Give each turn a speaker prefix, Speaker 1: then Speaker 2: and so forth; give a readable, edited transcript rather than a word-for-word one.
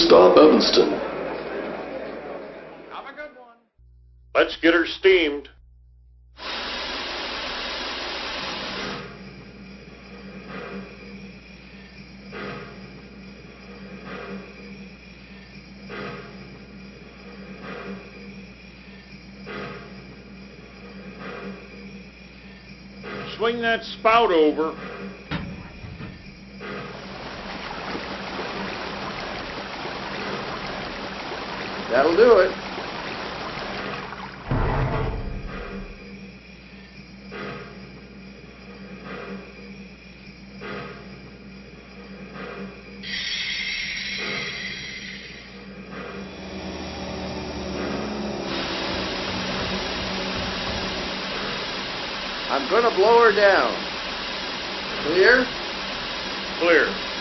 Speaker 1: stop Evanston.
Speaker 2: Have a good one.
Speaker 3: Let's get her steamed. Swing that spout over.
Speaker 4: That'll do it. I'm gonna blow her down. Clear?
Speaker 3: Clear.